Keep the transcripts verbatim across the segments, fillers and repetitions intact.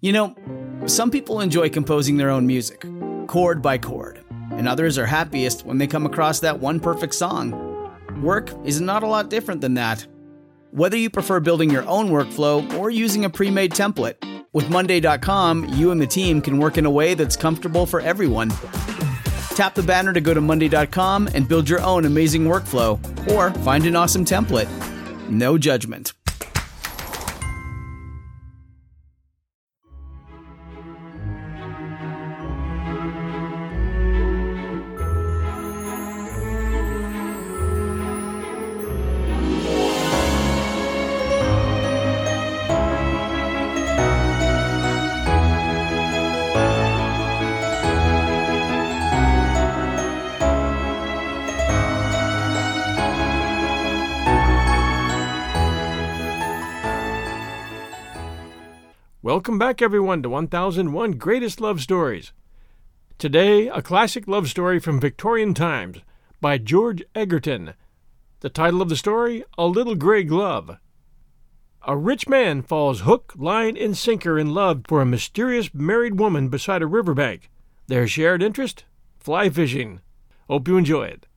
You know, some people enjoy composing their own music, chord by chord, and others are happiest when they come across that one perfect song. Work is not a lot different than that. Whether you prefer building your own workflow or using a pre-made template, with Monday dot com, you and the team can work in a way that's comfortable for everyone. Tap the banner to go to Monday dot com and build your own amazing workflow, or find an awesome template. No judgment. Welcome back, everyone, to one thousand one Greatest Love Stories. Today, a classic love story from Victorian times by George Egerton. The title of the story, A Little Gray Glove. A rich man falls hook, line, and sinker in love for a mysterious married woman beside a riverbank. Their shared interest? Fly fishing. Hope you enjoy it.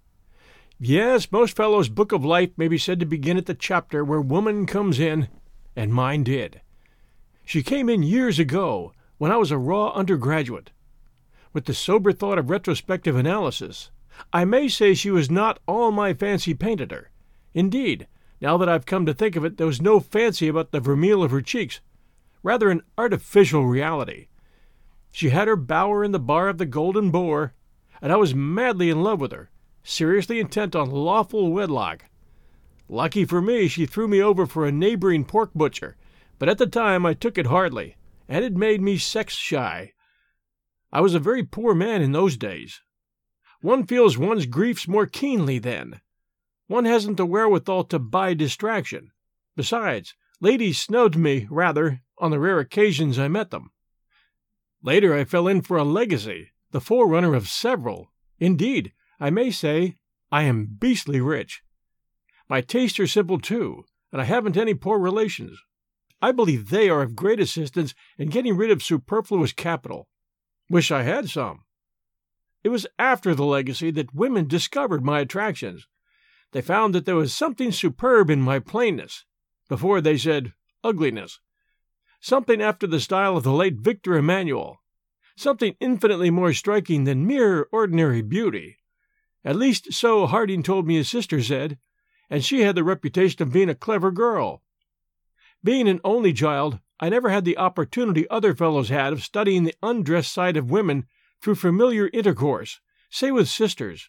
Yes, most fellows' book of life may be said to begin at the chapter where woman comes in, and mine did. She came in years ago, when I was a raw undergraduate. With the sober thought of retrospective analysis, I may say she was not all my fancy painted her. Indeed, now that I've come to think of it, there was no fancy about the vermeil of her cheeks, rather an artificial reality. She had her bower in the bar of the Golden Boar, and I was madly in love with her, seriously intent on lawful wedlock. Lucky for me, she threw me over for a neighboring pork butcher, but at the time I took it hardly, and it made me sex-shy. I was a very poor man in those days. One feels one's griefs more keenly then. One hasn't the wherewithal to buy distraction. Besides, ladies snubbed me, rather, on the rare occasions I met them. Later I fell in for a legacy, the forerunner of several. Indeed, I may say I am beastly rich. My tastes are simple, too, and I haven't any poor relations. I believe they are of great assistance in getting rid of superfluous capital. Wish I had some. It was after the legacy that women discovered my attractions. They found that there was something superb in my plainness. Before they said ugliness. Something after the style of the late Victor Emmanuel. Something infinitely more striking than mere ordinary beauty. At least so Harding told me his sister said, and she had the reputation of being a clever girl. Being an only child, I never had the opportunity other fellows had of studying the undressed side of women through familiar intercourse, say with sisters.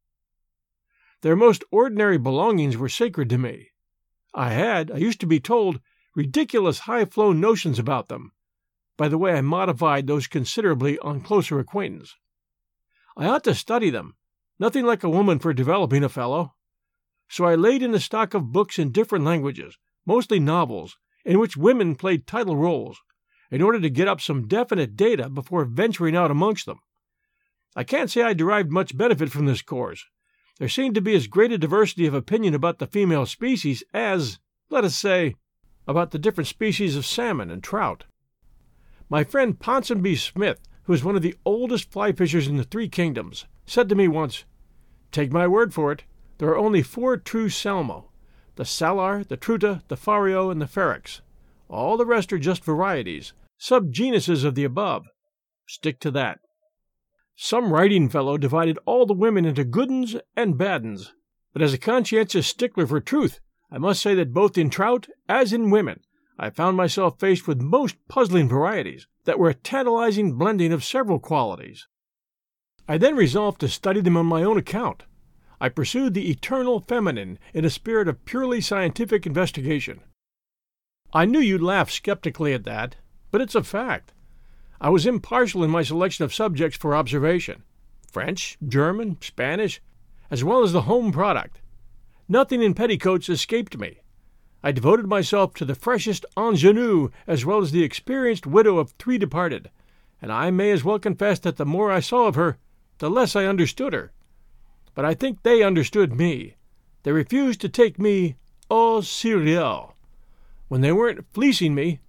Their most ordinary belongings were sacred to me. I had, I used to be told, ridiculous high-flown notions about them. By the way, I modified those considerably on closer acquaintance. I ought to study them, nothing like a woman for developing a fellow. So I laid in a stock of books in different languages, mostly novels, in which women played title roles, in order to get up some definite data before venturing out amongst them. I can't say I derived much benefit from this course. There seemed to be as great a diversity of opinion about the female species as, let us say, about the different species of salmon and trout. My friend Ponsonby Smith, who is one of the oldest fly fishers in the Three Kingdoms, said to me once, "Take my word for it, there are only four true salmo. The salar, the truta, the fario, and the ferox. All the rest are just varieties, subgenuses of the above. Stick to that." Some writing fellow divided all the women into good 'uns and bad 'uns, but as a conscientious stickler for truth, I must say that both in trout as in women, I found myself faced with most puzzling varieties that were a tantalizing blending of several qualities. I then resolved to study them on my own account. I pursued the eternal feminine in a spirit of purely scientific investigation. I knew you'd laugh skeptically at that, but it's a fact. I was impartial in my selection of subjects for observation. French, German, Spanish, as well as the home product. Nothing in petticoats escaped me. I devoted myself to the freshest ingenue as well as the experienced widow of three departed, and I may as well confess that the more I saw of her, the less I understood her. But I think they understood me. They refused to take me au sérieux. When they weren't fleecing me,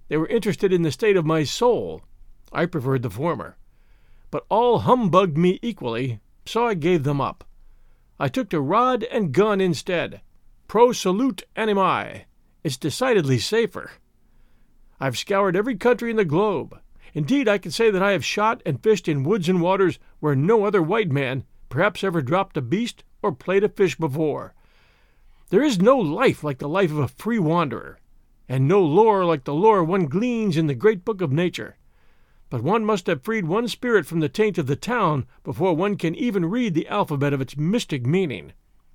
They were interested in the state of my soul. I preferred the former. But all humbugged me equally, so I gave them up. I took to rod and gun instead. Pro salute animi. It's decidedly safer. I've scoured every country in the globe. Indeed, I can say that I have shot and fished in woods and waters where no other white man perhaps ever dropped a beast or played a fish before. There is no life like the life of a free wanderer, and no lore like the lore one gleans in the great book of nature. But one must have freed one's spirit from the taint of the town before one can even read the alphabet of its mystic meaning.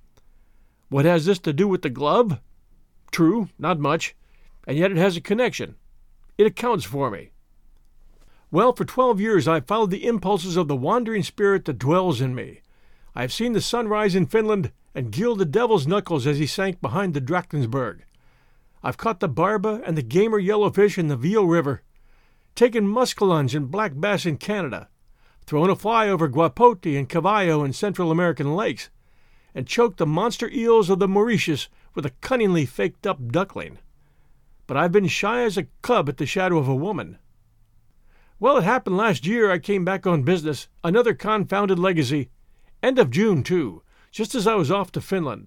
What has this to do with the glove? True, not much, and yet it has a connection. It accounts for me. Well, for twelve years I have followed the impulses of the wandering spirit that dwells in me. I have seen the sun rise in Finland and gild the devil's knuckles as he sank behind the Drakensberg. I've caught the barba and the gamer yellowfish in the Veal River, taken muskellunge and black bass in Canada, thrown a fly over guapote and cavallo in Central American lakes, and choked the monster eels of the Mauritius with a cunningly faked-up duckling. But I've been shy as a cub at the shadow of a woman. Well, it happened last year I came back on business, another confounded legacy, end of June, too, just as I was off to Finland.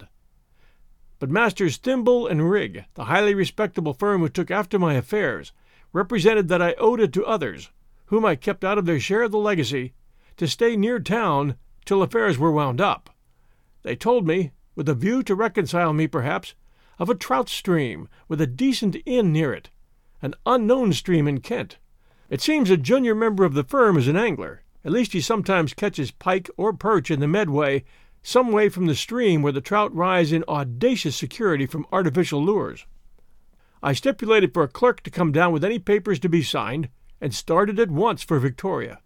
But Masters Thimble and Rigg, the highly respectable firm who took after my affairs, represented that I owed it to others, whom I kept out of their share of the legacy, to stay near town till affairs were wound up. They told me, with a view to reconcile me perhaps, of a trout stream with a decent inn near it, an unknown stream in Kent. It seems a junior member of the firm is an angler. At least he sometimes catches pike or perch in the Medway, some way from the stream where the trout rise in audacious security from artificial lures. I stipulated for a clerk to come down with any papers to be signed, and started at once for Victoria.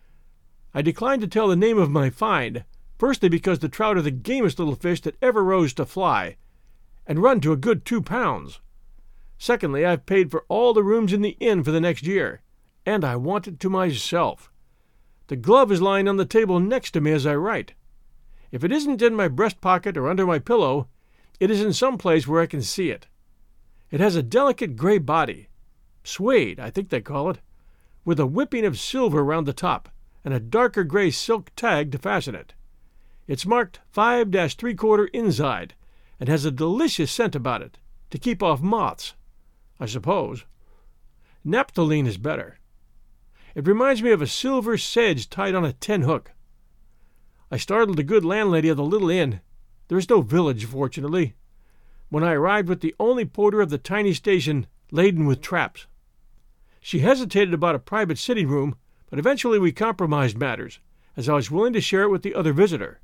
I declined to tell the name of my find, firstly because the trout are the gamest little fish that ever rose to fly, and run to a good two pounds. Secondly, I've paid for all the rooms in the inn for the next year, and I want it to myself. The glove is lying on the table next to me as I write. If it isn't in my breast pocket or under my pillow, it is in some place where I can see it. It has a delicate gray body, suede, I think they call it, with a whipping of silver round the top, and a darker gray silk tag to fasten it. It's marked five dash three quarter inside, and has a delicious scent about it, to keep off moths, I suppose. Naphthalene is better. It reminds me of a silver sedge tied on a ten-hook. I startled the good landlady of the little inn. There is no village, fortunately, when I arrived with the only porter of the tiny station laden with traps. She hesitated about a private sitting room, but eventually we compromised matters, as I was willing to share it with the other visitor.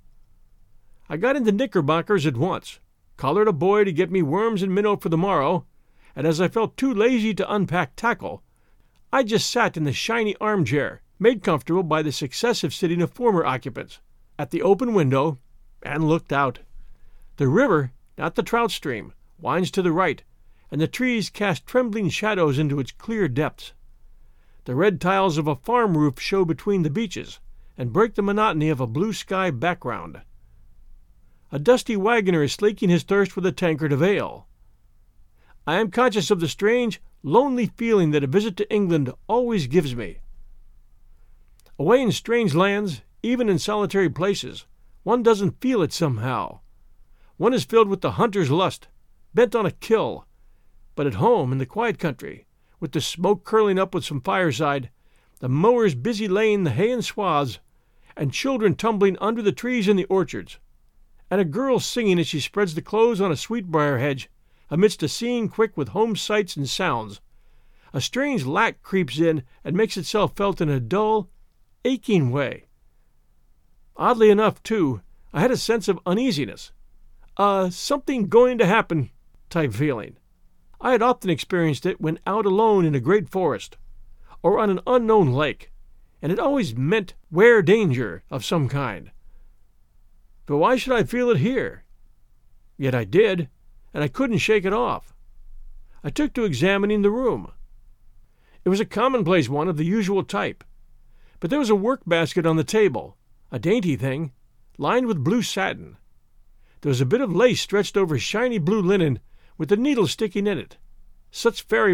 I got into knickerbockers at once, collared a boy to get me worms and minnow for the morrow, and as I felt too lazy to unpack tackle, I just sat in the shiny armchair, made comfortable by the successive sitting of former occupants, at the open window, and looked out. The river, not the trout stream, winds to the right, and the trees cast trembling shadows into its clear depths. The red tiles of a farm roof show between the beeches, and break the monotony of a blue sky background. A dusty wagoner is slaking his thirst with a tankard of ale. I am conscious of the strange, lonely feeling that a visit to England always gives me. Away in strange lands, even in solitary places, one doesn't feel it somehow. One is filled with the hunter's lust, bent on a kill. But at home, in the quiet country, with the smoke curling up with some fireside, the mowers busy laying the hay in swaths, and children tumbling under the trees in the orchards, and a girl singing as she spreads the clothes on a sweetbrier hedge, amidst a scene quick with home sights and sounds, a strange lack creeps in and makes itself felt in a dull, aching way. Oddly enough, too, I had a sense of uneasiness, a something going to happen type feeling. I had often experienced it when out alone in a great forest, or on an unknown lake, and it always meant ware danger of some kind. But why should I feel it here? Yet I did, and I couldn't shake it off. I took to examining the room. It was a commonplace one of the usual type, but there was a work-basket on the table, a dainty thing, lined with blue satin. There was a bit of lace stretched over shiny blue linen, with the needle sticking in it. Such fairy work,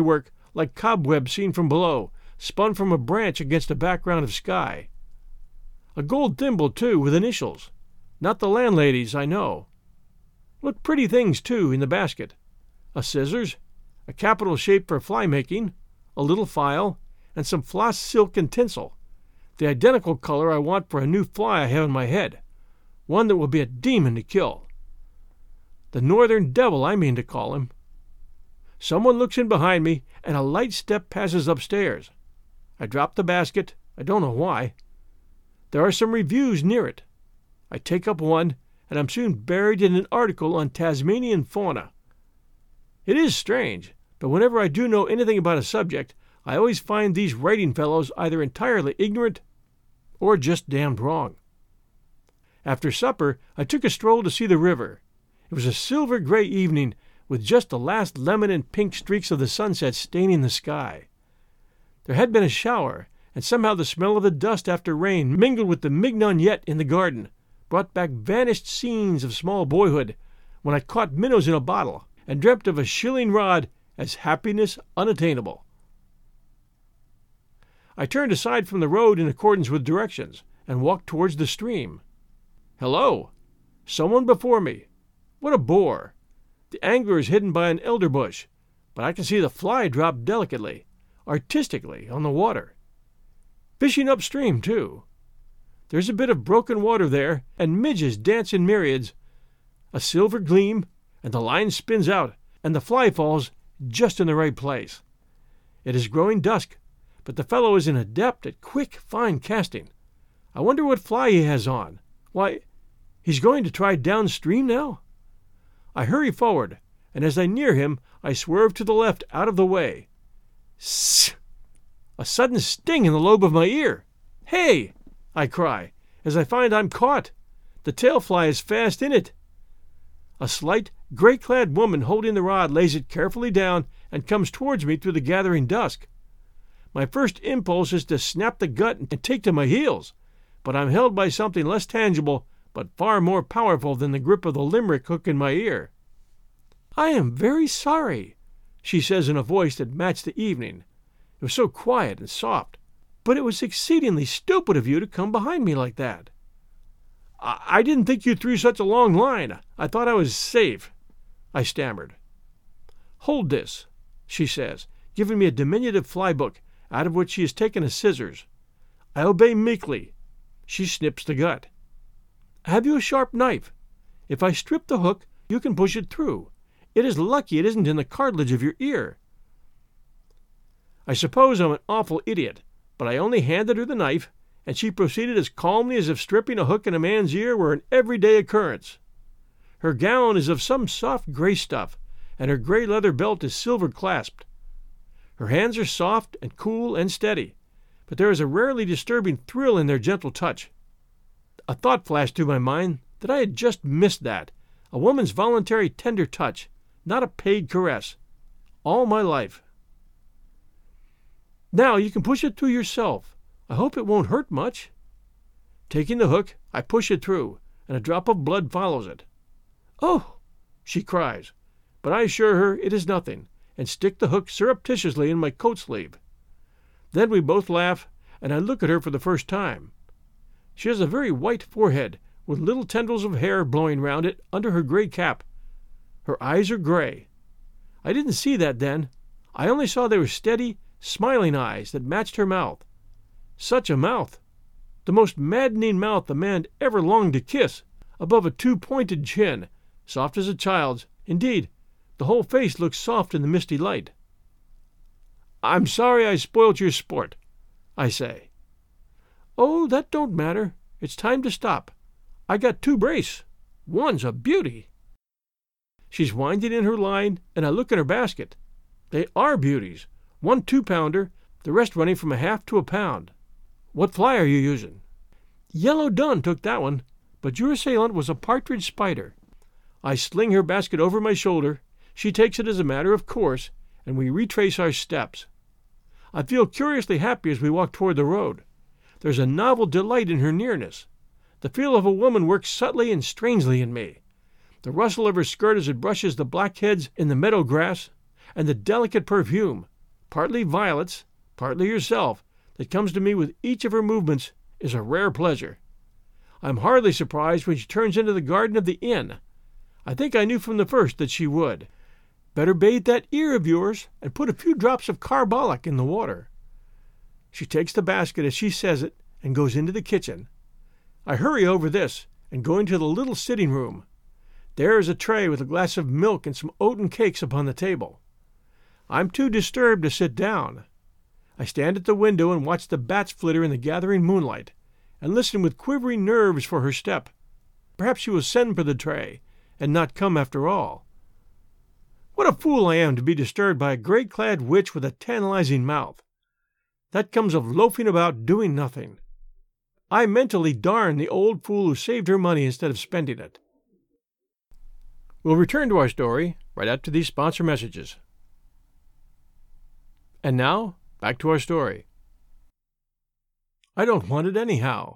like cobwebs seen from below, spun from a branch against a background of sky. A gold thimble, too, with initials. Not the landlady's, I know. Looked pretty things, too, in the basket. A scissors, a capital shape for fly-making, a little file, and some floss silk and tinsel, the identical color I want for a new fly I have in my head, one that will be a demon to kill. The northern devil, I mean to call him. Someone looks in behind me, and a light step passes upstairs. I drop the basket. I don't know why. There are some reviews near it. I take up one, and I'm soon buried in an article on Tasmanian fauna. It is strange, but whenever I do know anything about a subject, I always find these writing fellows either entirely ignorant or just damned wrong. After supper, I took a stroll to see the river. It was a silver-gray evening, with just the last lemon and pink streaks of the sunset staining the sky. There had been a shower, and somehow the smell of the dust after rain, mingled with the mignonette in the garden, brought back vanished scenes of small boyhood, when I caught minnows in a bottle, and dreamt of a shilling rod as happiness unattainable. I turned aside from the road in accordance with directions, and walked towards the stream. Hello! Someone before me. What a bore! The angler is hidden by an elder bush, but I can see the fly drop delicately, artistically, on the water. Fishing upstream, too. There's a bit of broken water there, and midges dance in myriads. A silver gleam, and the line spins out, and the fly falls just in the right place. It is growing dusk, but the fellow is an adept at quick, fine casting. I wonder what fly he has on. Why, he's going to try downstream now? I hurry forward, and as I near him, I swerve to the left out of the way. Sss! A sudden sting in the lobe of my ear. Hey! I cry, as I find I'm caught. The tail fly is fast in it. A slight, gray-clad woman holding the rod lays it carefully down and comes towards me through the gathering dusk. My first impulse is to snap the gut and take to my heels, but I'm held by something less tangible but far more powerful than the grip of the limerick hook in my ear. "I am very sorry," she says in a voice that matched the evening. It was so quiet and soft, but it was exceedingly stupid of you to come behind me like that. I, I didn't think you threw such a long line. I thought I was safe," I stammered. "Hold this," she says, giving me a diminutive fly book, out of which she has taken a scissors. I obey meekly. She snips the gut. "Have you a sharp knife? If I strip the hook, you can push it through. It is lucky it isn't in the cartilage of your ear." I suppose I'm an awful idiot, but I only handed her the knife, and she proceeded as calmly as if stripping a hook in a man's ear were an everyday occurrence. Her gown is of some soft gray stuff, and her gray leather belt is silver-clasped. Her hands are soft and cool and steady, but there is a rarely disturbing thrill in their gentle touch. A thought flashed through my mind that I had just missed that, a woman's voluntary tender touch, not a paid caress, all my life. "Now you can push it through yourself. I hope it won't hurt much." Taking the hook, I push it through, and a drop of blood follows it. "Oh!" she cries, but I assure her it is nothing, and stick the hook surreptitiously in my coat sleeve. Then we both laugh, and I look at her for the first time. She has a very white forehead, with little tendrils of hair blowing round it under her gray cap. Her eyes are gray. I didn't see that then. I only saw they were steady, smiling eyes that matched her mouth. Such a mouth! The most maddening mouth a man ever longed to kiss, above a two-pointed chin, soft as a child's. Indeed, the whole face looks soft in the misty light. "I'm sorry I spoilt your sport," I say. "Oh, that don't matter. It's time to stop. I got two brace. One's a beauty." She's winding in her line, and I look in her basket. They are beauties. One two-pounder, the rest running from a half to a pound. "What fly are you using?" "Yellow dun took that one, but your assailant was a partridge spider." I sling her basket over my shoulder. She takes it as a matter of course, and we retrace our steps. I feel curiously happy as we walk toward the road. There's a novel delight in her nearness. The feel of a woman works subtly and strangely in me. The rustle of her skirt as it brushes the blackheads in the meadow grass, and the delicate perfume, partly Violet's, partly herself, that comes to me with each of her movements is a rare pleasure. I'm hardly surprised when she turns into the garden of the inn. I think I knew from the first that she would. Better bathe that ear of yours and put a few drops of carbolic in the water. She takes the basket as she says it and goes into the kitchen. I hurry over this and go into the little sitting room. There is a tray with a glass of milk and some oaten cakes upon the table. I'm too disturbed to sit down. I stand at the window and watch the bats flitter in the gathering moonlight, and listen with quivering nerves for her step. Perhaps she will send for the tray, and not come after all. What a fool I am to be disturbed by a grey-clad witch with a tantalizing mouth. That comes of loafing about doing nothing. I mentally darn the old fool who saved her money instead of spending it. We'll return to our story right after these sponsor messages. And now, back to our story. I don't want it anyhow.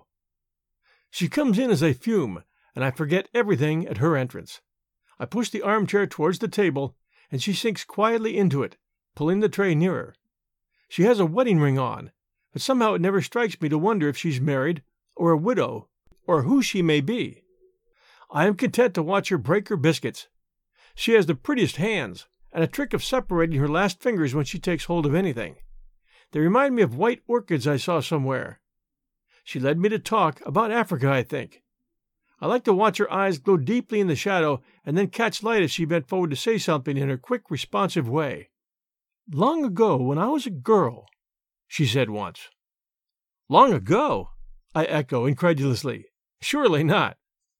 She comes in as I fume, and I forget everything at her entrance. I push the armchair towards the table, and she sinks quietly into it, pulling the tray nearer. She has a wedding ring on, but somehow it never strikes me to wonder if she's married, or a widow, or who she may be. I am content to watch her break her biscuits. She has the prettiest hands, and a trick of separating her last fingers when she takes hold of anything. They remind me of white orchids I saw somewhere. She led me to talk about Africa, I think. I like to watch her eyes glow deeply in the shadow and then catch light as she bent forward to say something in her quick, responsive way. "Long ago, when I was a girl," she said once. "Long ago?" I echo incredulously. "Surely not."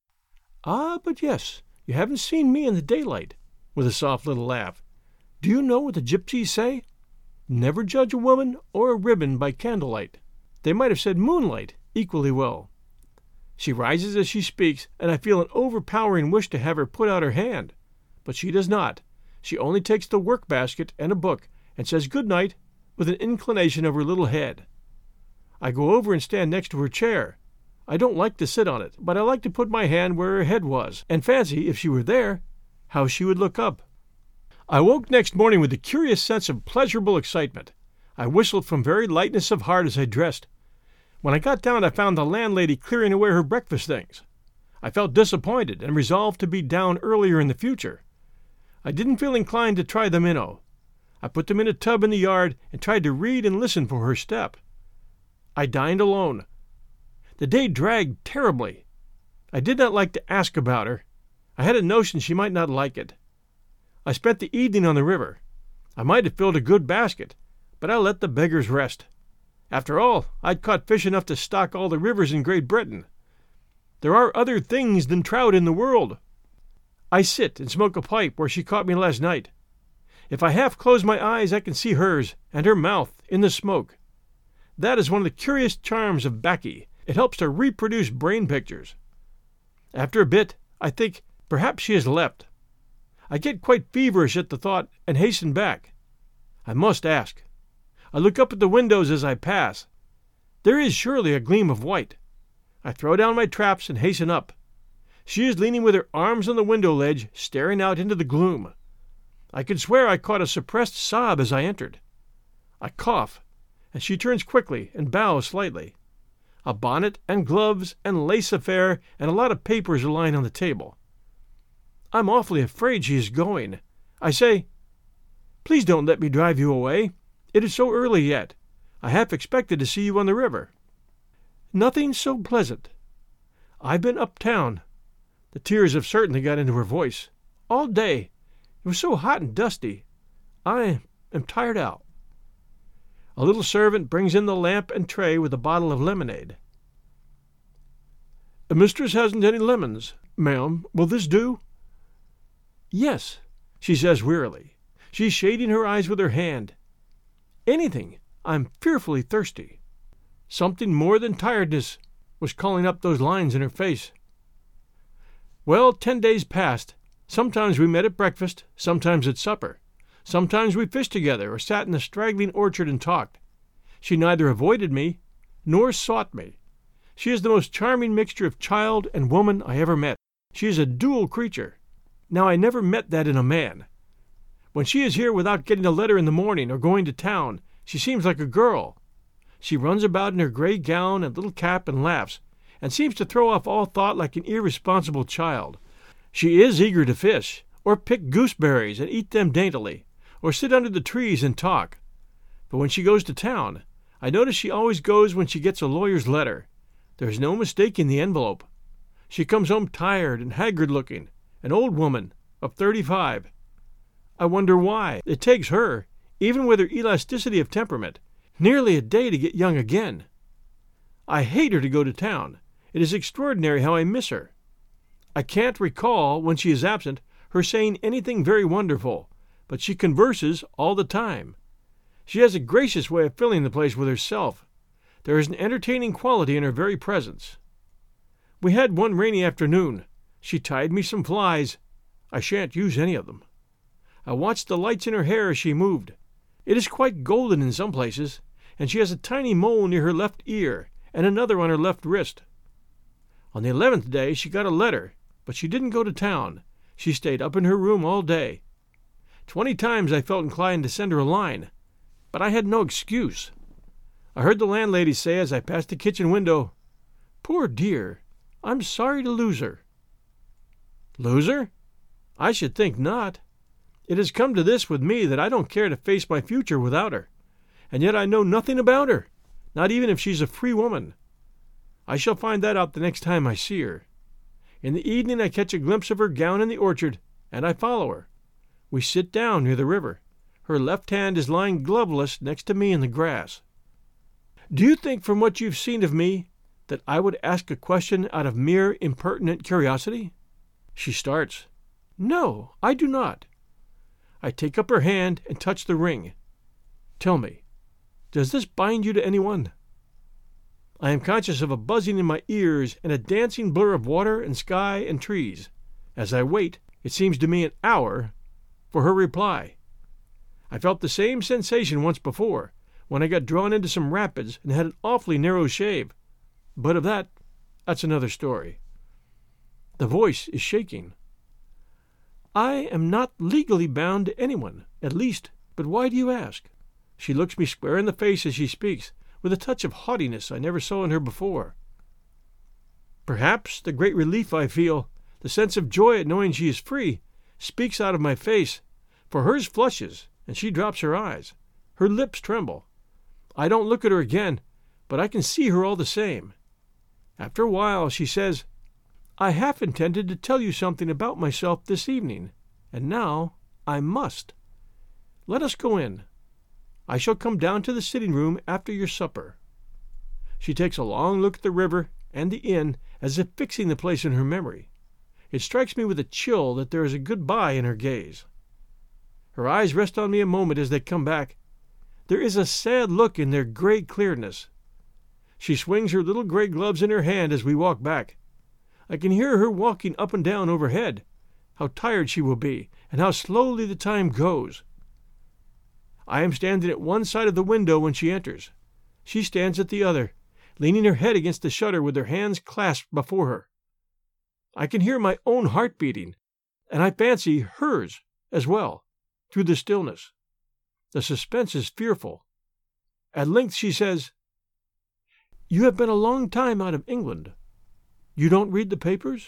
"Ah, but yes, you haven't seen me in the daylight," with a soft little laugh. "Do you know what the gypsies say? Never judge a woman or a ribbon by candlelight." They might have said moonlight equally well. She rises as she speaks, and I feel an overpowering wish to have her put out her hand. But she does not. She only takes the work-basket and a book, and says good night with an inclination of her little head. I go over and stand next to her chair. I don't like to sit on it, but I like to put my hand where her head was, and fancy, if she were there, how she would look up. I woke next morning with a curious sense of pleasurable excitement. I whistled from very lightness of heart as I dressed. When I got down, I found the landlady clearing away her breakfast things. I felt disappointed and resolved to be down earlier in the future. I didn't feel inclined to try the minnow. I put them in a tub in the yard and tried to read and listen for her step. I dined alone. The day dragged terribly. I did not like to ask about her. I had a notion she might not like it. I spent the evening on the river. I might have filled a good basket, but I let the beggars rest. After all, I'd caught fish enough to stock all the rivers in Great Britain. There are other things than trout in the world. I sit and smoke a pipe where she caught me last night. If I half close my eyes, I can see hers and her mouth in the smoke. That is one of the curious charms of baccy. It helps to reproduce brain pictures. After a bit, I think perhaps she has left. I get quite feverish at the thought and hasten back. I must ask. I look up at the windows as I pass. There is surely a gleam of white. I throw down my traps and hasten up. She is leaning with her arms on the window ledge, staring out into the gloom. I could swear I caught a suppressed sob as I entered. I cough, and she turns quickly and bows slightly. A bonnet and gloves and lace affair and a lot of papers are lying on the table. I'm awfully afraid she is going. I say, "Please don't let me drive you away. It is so early yet. I half expected to see you on the river." "Nothing so pleasant. I've been uptown." The tears have certainly got into her voice. "All day. It was so hot and dusty. I am tired out." A little servant brings in the lamp and tray with a bottle of lemonade. "The mistress hasn't any lemons, ma'am. Will this do?" "Yes," she says wearily. She's shading her eyes with her hand. "Anything. I'm fearfully thirsty." Something more than tiredness was calling up those lines in her face. Well, ten days passed. Sometimes we met at breakfast, sometimes at supper. Sometimes we fished together or sat in the straggling orchard and talked. She neither avoided me nor sought me. She is the most charming mixture of child and woman I ever met. She is a dual creature. Now I never met that in a man. When she is here without getting a letter in the morning or going to town, she seems like a girl. She runs about in her gray gown and little cap and laughs, and seems to throw off all thought like an irresponsible child. She is eager to fish, or pick gooseberries and eat them daintily, or sit under the trees and talk. But when she goes to town, I notice she always goes when she gets a lawyer's letter. There is no mistaking the envelope. She comes home tired and haggard-looking, an old woman of thirty-five. I wonder why. It takes her, even with her elasticity of temperament, nearly a day to get young again. I hate her to go to town. It is extraordinary how I miss her. I can't recall, when she is absent, her saying anything very wonderful, but she converses all the time. She has a gracious way of filling the place with herself. There is an entertaining quality in her very presence. We had one rainy afternoon. She tied me some flies. I shan't use any of them. I watched the lights in her hair as she moved. It is quite golden in some places, and she has a tiny mole near her left ear and another on her left wrist. On the eleventh day she got a letter, but she didn't go to town. She stayed up in her room all day. Twenty times I felt inclined to send her a line, but I had no excuse. I heard the landlady say as I passed the kitchen window, "Poor dear, I'm sorry to lose her." Lose her? I should think not. It has come to this with me that I don't care to face my future without her, and yet I know nothing about her, not even if she's a free woman. I shall find that out the next time I see her. In the evening I catch a glimpse of her gown in the orchard, and I follow her. We sit down near the river. Her left hand is lying gloveless next to me in the grass. Do you think from what you've seen of me that I would ask a question out of mere impertinent curiosity? She starts. No, I do not. I take up her hand and touch the ring. Tell me, does this bind you to anyone? I am conscious of a buzzing in my ears and a dancing blur of water and sky and trees. As I wait, it seems to me an hour, for her reply. I felt the same sensation once before, when I got drawn into some rapids and had an awfully narrow shave. But of that, that's another story. The voice is shaking. I am not legally bound to anyone, at least, but why do you ask? She looks me square in the face as she speaks, with a touch of haughtiness I never saw in her before. Perhaps the great relief I feel, the sense of joy at knowing she is free, speaks out of my face, for hers flushes, and she drops her eyes. Her lips tremble. I don't look at her again, but I can see her all the same. After a while she says, I half intended to tell you something about myself this evening, and now I must. Let us go in. I shall come down to the sitting room after your supper. She takes a long look at the river and the inn, as if fixing the place in her memory. It strikes me with a chill that there is a good-bye in her gaze. Her eyes rest on me a moment as they come back. There is a sad look in their gray clearness. She swings her little gray gloves in her hand as we walk back. I can hear her walking up and down overhead. How tired she will be, and how slowly the time goes. I am standing at one side of the window when she enters. She stands at the other, leaning her head against the shutter with her hands clasped before her. I can hear my own heart beating, and I fancy hers as well, through the stillness. The suspense is fearful. At length she says, You have been a long time out of England. You don't read the papers?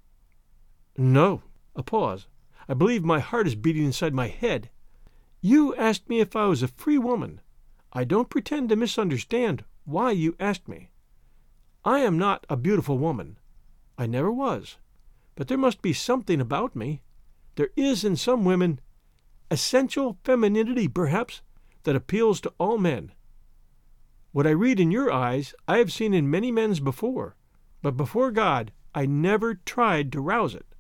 No. A pause. I believe my heart is beating inside my head. You asked me if I was a free woman. I don't pretend to misunderstand why you asked me. I am not a beautiful woman. I never was. But there must be something about me. There is in some women essential femininity, perhaps, that appeals to all men. What I read in your eyes I have seen in many men's before, but before God I never tried to rouse it.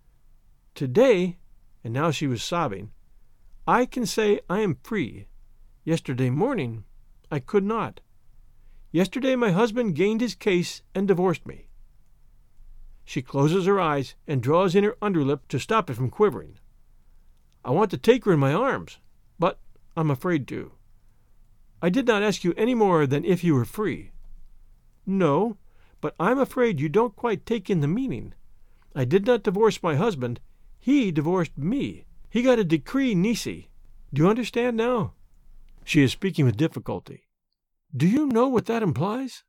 Today, and now she was sobbing, I can say I am free. Yesterday morning I could not. Yesterday my husband gained his case and divorced me. She closes her eyes and draws in her underlip to stop it from quivering. I want to take her in my arms, but I'm afraid to. I did not ask you any more than if you were free. No, but I'm afraid you don't quite take in the meaning. I did not divorce my husband. He divorced me, He got a decree nisi. Do you understand now? She is speaking with difficulty. Do you know what that implies?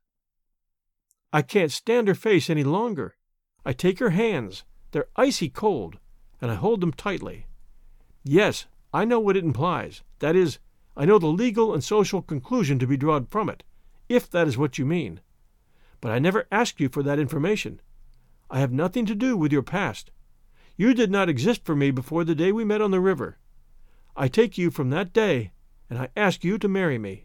I can't stand her face any longer. I take her hands. They're icy cold, and I hold them tightly. Yes, I know what it implies. That is, I know the legal and social conclusion to be drawn from it, if that is what you mean. But I never asked you for that information. I have nothing to do with your past. You did not exist for me before the day we met on the river. I take you from that day, and I ask you to marry me.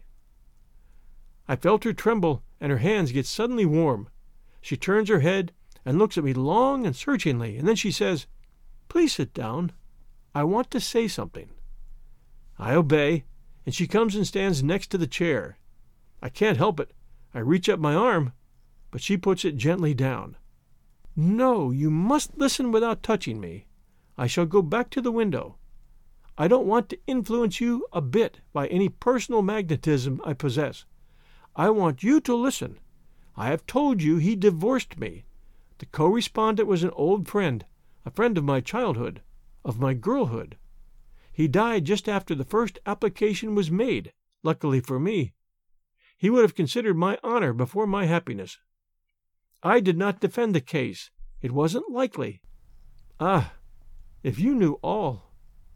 I felt her tremble, and her hands get suddenly warm. She turns her head and looks at me long and searchingly, and then she says, Please sit down. I want to say something. I obey, and she comes and stands next to the chair. I can't help it. I reach up my arm, but she puts it gently down. No, you must listen without touching me. I shall go back to the window. I don't want to influence you a bit by any personal magnetism I possess. I want you to listen. I have told you he divorced me. The co-respondent was an old friend, a friend of my childhood, of my girlhood. He died just after the first application was made, luckily for me. He would have considered my honor before my happiness. I did not defend the case. It wasn't likely. Ah, if you knew all.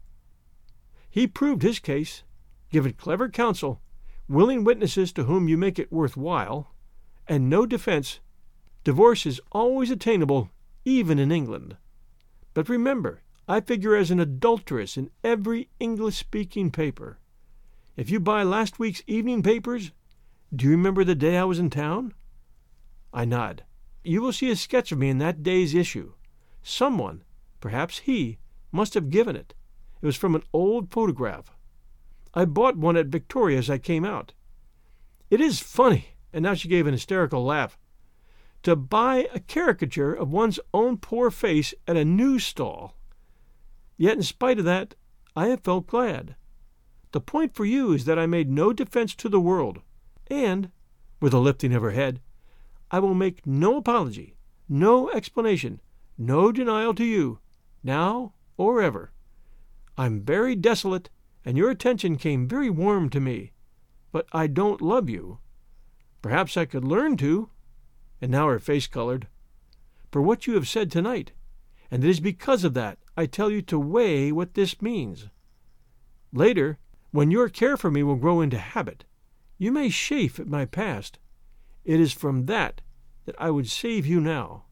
He proved his case, given clever counsel, willing witnesses to whom you make it worth while, and no defense. Divorce is always attainable, even in England. But remember, I figure as an adulteress in every English-speaking paper. If you buy last week's evening papers, do you remember the day I was in town? I nod. You will see a sketch of me in that day's issue. Someone, perhaps he, must have given it. It was from an old photograph. I bought one at Victoria as I came out. It is funny, and now she gave an hysterical laugh, to buy a caricature of one's own poor face at a news stall. Yet in spite of that, I have felt glad. The point for you is that I made no defense to the world, and, with a lifting of her head, I will make no apology, no explanation, no denial to you, now or ever. I'm very desolate, and your attention came very warm to me, but I don't love you. Perhaps I could learn to, and now her face colored, for what you have said tonight, and it is because of that I tell you to weigh what this means. Later, when your care for me will grow into habit, you may chafe at my past. It is from that that I would save you now.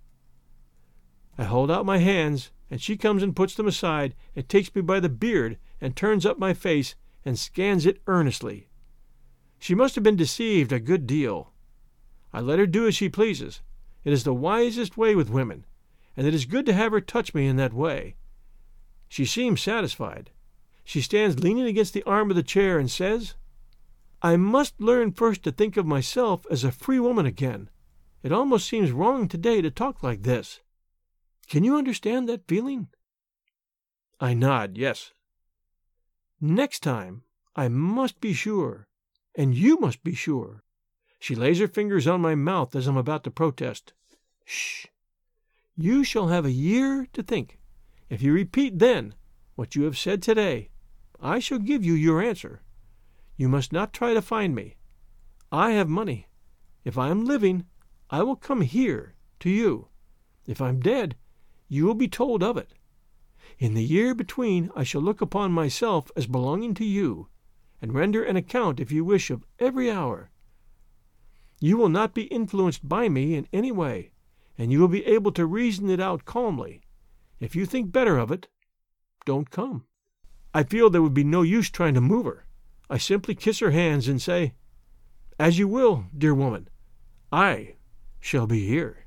I hold out my hands, and she comes and puts them aside and takes me by the beard and turns up my face and scans it earnestly. She must have been deceived a good deal. I let her do as she pleases. It is the wisest way with women, and it is good to have her touch me in that way. She seems satisfied. She stands leaning against the arm of the chair and says, I must learn first to think of myself as a free woman again. It almost seems wrong today to talk like this. Can you understand that feeling? I nod, yes. Next time, I must be sure, and you must be sure. She lays her fingers on my mouth as I'm about to protest. Shh. You shall have a year to think. If you repeat then what you have said today, I shall give you your answer. You must not try to find me. I have money. If I am living, I will come here to you. If I'm dead, you will be told of it. In the year between, I shall look upon myself as belonging to you, and render an account, if you wish, of every hour. You will not be influenced by me in any way, and you will be able to reason it out calmly. If you think better of it, don't come. I feel there would be no use trying to move her. I simply kiss her hands and say, As you will, dear woman. I shall be here.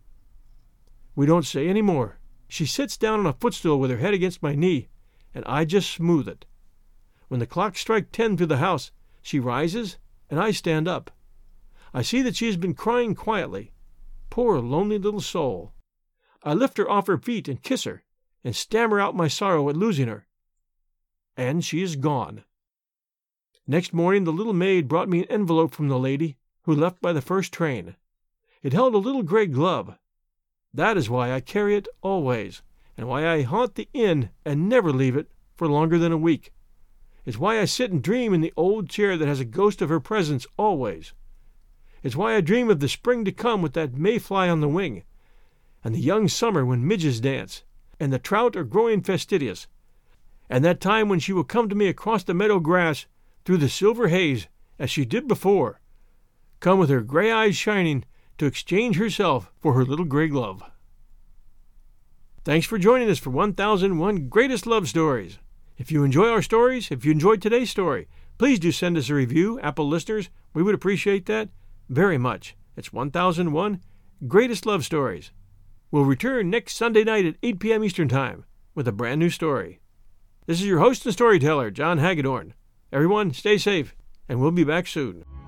We don't say any more. She sits down on a footstool with her head against my knee, and I just smooth it. When the clocks strike ten through the house, she rises, and I stand up. I see that she has been crying quietly. Poor lonely little soul. I lift her off her feet and kiss her, and stammer out my sorrow at losing her. And she is gone. Next morning the little maid brought me an envelope from the lady, who left by the first train. It held a little gray glove. That is why I carry it always, and why I haunt the inn and never leave it for longer than a week. It's why I sit and dream in the old chair that has a ghost of her presence always. It's why I dream of the spring to come with that mayfly on the wing, and the young summer when midges dance, and the trout are growing fastidious, and that time when she will come to me across the meadow grass through the silver haze as she did before, come with her gray eyes shining to exchange herself for her little gray glove. Thanks for joining us for one thousand one Greatest Love Stories. If you enjoy our stories, if you enjoyed today's story, please do send us a review, Apple listeners. We would appreciate that very much. It's one thousand one Greatest Love Stories. We'll return next Sunday night at eight p.m. Eastern Time with a brand new story. This is your host and storyteller, John Hagedorn. Everyone, stay safe, and we'll be back soon.